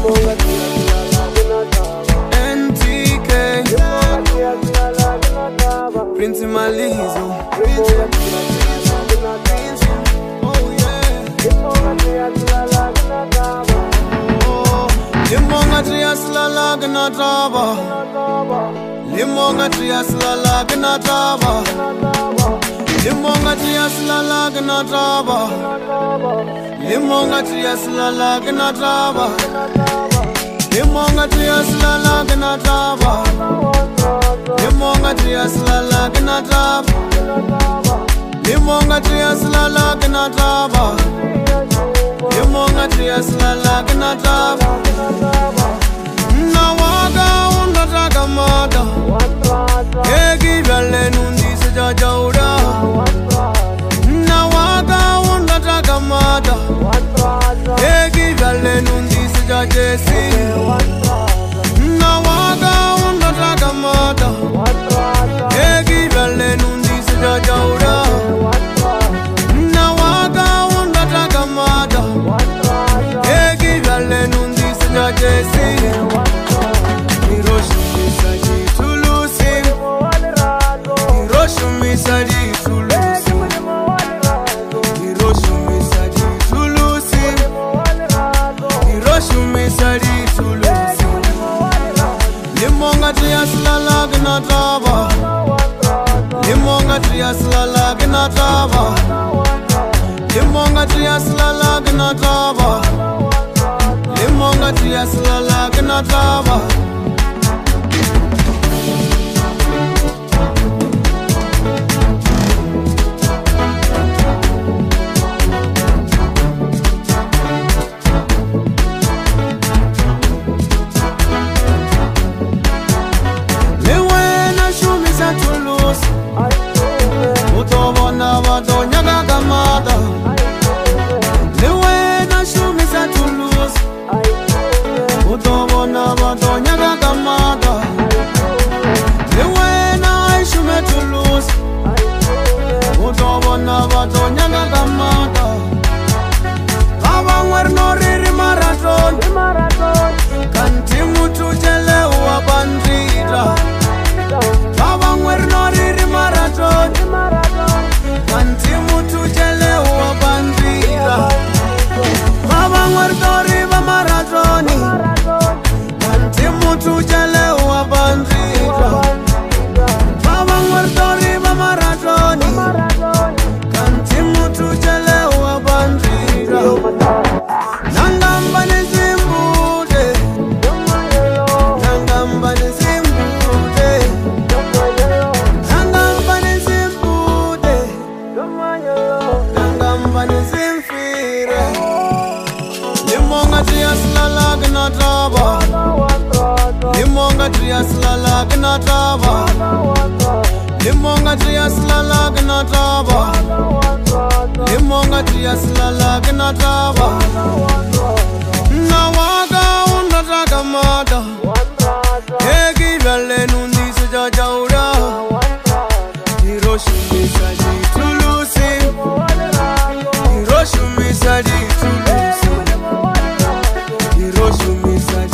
NTK Prince Malizo Limonga triasla lagna taba Limonga triasla lagna taba Limonga triasla lagna taba Limonga triasla lagna taba Limonga triasla lagna taba Limonga triasla lagna taba Limonga triasla lagna taba Limonga triasla lagna taba Nawaga undataka mata Egi vale nundi sejajauda Nawaga undataka mata Egi vale nundi sejajesi Nawaga undataka mata Egi vale nundi sejajauda Nawaga undataka mata Egi vale nundi sejajesi Limonga triasla lagna taba Limonga triasla lagna taba Limonga triasla lagna taba Limonga triasla lagna taba Limonga triasla lagna taba Limonga triasla lagna taba Limonga triasla lagna taba Limonga triasla lagna taba Nawaga undataka mata Egi vale nundi sejajauda Hiroshima saji tulusi Hiroshima saji tulusi Hiroshima saji